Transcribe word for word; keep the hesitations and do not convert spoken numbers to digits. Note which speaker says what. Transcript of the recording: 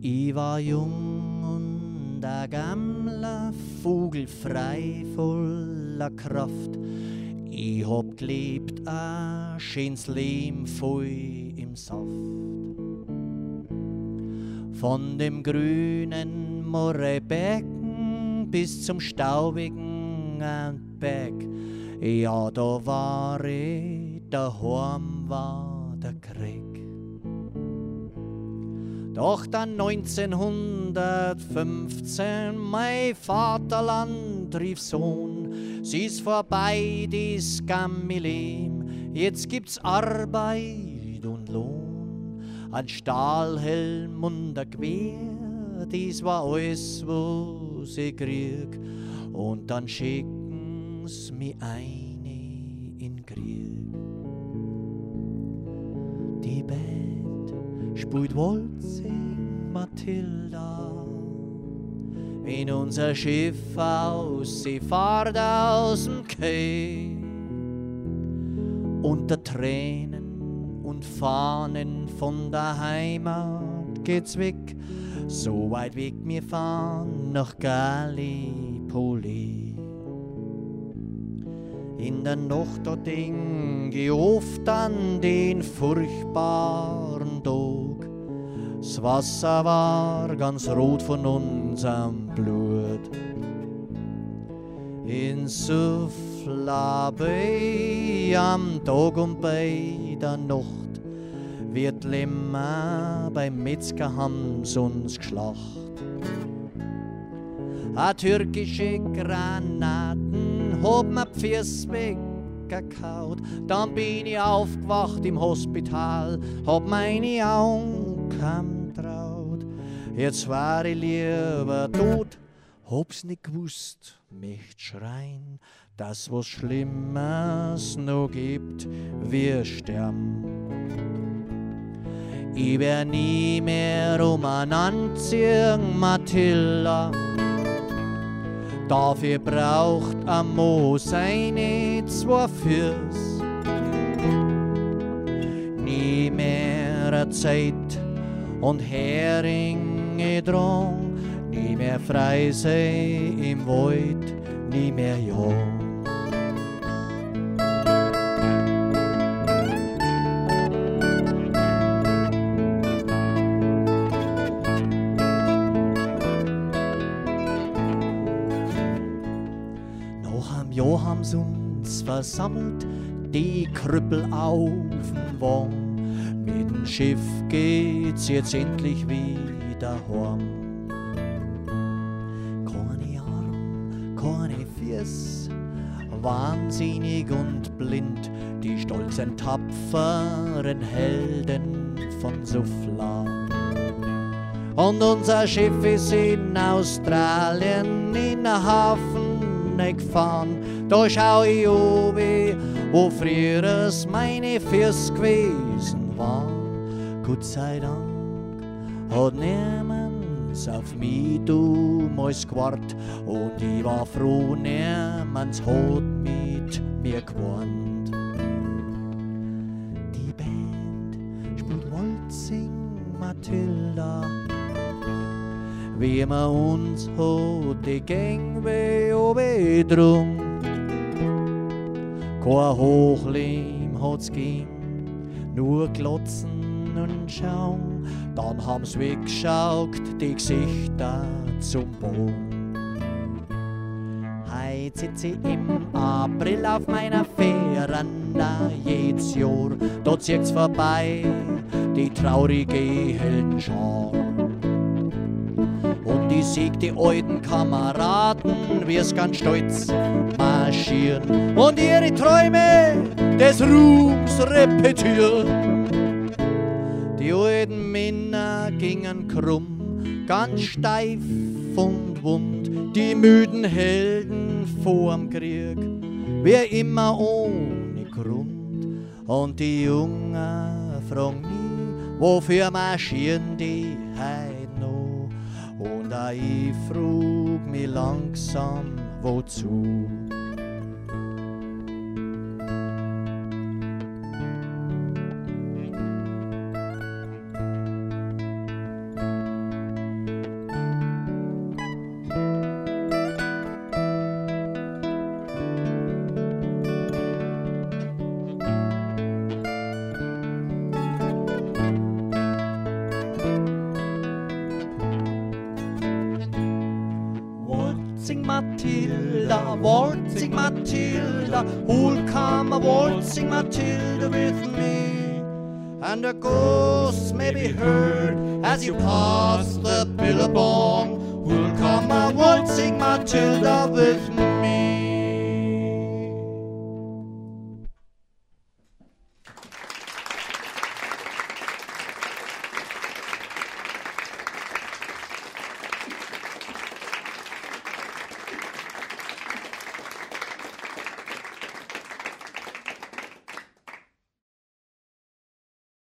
Speaker 1: Ich war jung und ein gamler Vogel, frei voller Kraft. Ich hab gelebt, ein schönes Leben voll im Saft. Von dem grünen Morebecken bis zum staubigen Berg. Ja, da war ich, daheim war der Krieg. Doch dann neunzehnhundertfünfzehn, mein Vaterland rief Sohn, sie ist vorbei, dies Gammelem, jetzt gibt's Arbeit und Lohn. Ein Stahlhelm und ein Gewehr, dies war alles, was ich krieg, und dann schicken's mi eine in Krieg. Die Band spielt Waltzing Matilda, in unser Schiff aus, sie fahrt aus dem Quai. Unter Tränen und Fahnen von der Heimat geht's weg, so weit weg wir fahren nach Gallipoli. In der Nacht dort denk ich oft an den furchtbaren Tag. Das Wasser war ganz rot von unserem Blut. In Sufla Bay am Tag und bei der Nacht wird Lämmer beim Metzger haben's uns geschlacht. A türkische Granaten hab mir Pfirs weggekaut. Dann bin ich aufgewacht im Hospital, hab meine Augen kaum traut. Jetzt war ich lieber tot, hab's nicht gewusst, möcht schreien, dass was Schlimmes noch gibt, wir sterben. Ich wär nie mehr umeinander ziehen, Matilda. Dafür braucht ein Mo seine zwei Fürs. Nie mehr Zeit und Heringe dran, nie mehr frei sein im Wald, nie mehr jung. Ja, haben's uns versammelt, die Krüppel auf den Wang. Mit dem Schiff geht's jetzt endlich wieder heim. Keine Arme, keine Füße, wahnsinnig und blind, die stolzen, tapferen Helden von Sufla. Und unser Schiff ist in Australien in der Hafen gefahren. Da schau ich oben, wo früher es meine Füße gewesen waren. Gott sei Dank hat niemands auf mich damals gewartet, und ich war froh, niemands hat mit mir gewarnt. Die Band spielt Waltzing Matilda, wie man uns hat die Gangway oben drum. Kein Hochlehm hat's gegeben, nur Glotzen und Schauen. Dann haben's weggeschaut, die Gesichter zum Boden. Heut sitz ich im April auf meiner Veranda, jedes Jahr, da zieht's vorbei, die traurige Heldenschar. Und ich sieg die alten Kameraden, wir's ganz stolz marschieren und ihre Träume des Ruhms repetieren. Die alten Männer gingen krumm, ganz steif und wund, die müden Helden vorm Krieg, wie immer ohne Grund. Und die Jungen fragen mich, wofür marschieren die heut noch? Und auch ich frug mich langsam, wozu? waltzing Matilda, waltzing Matilda, who'll come a waltzing Matilda with me? And a ghost may be heard as you pass the billabong, who'll come a waltzing Matilda with me?